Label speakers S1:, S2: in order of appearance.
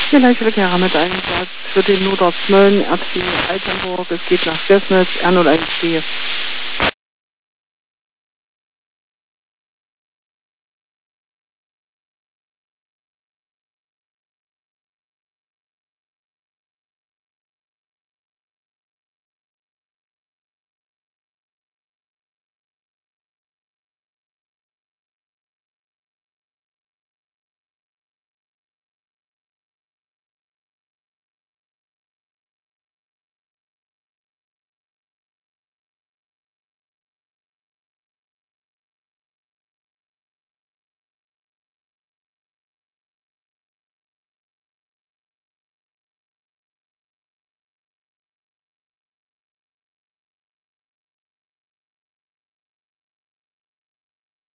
S1: Ja, Leichtverkehr mit Einsatz für den Nordorf Mölln, RC Altenburg, es geht nach Gößnitz, R014.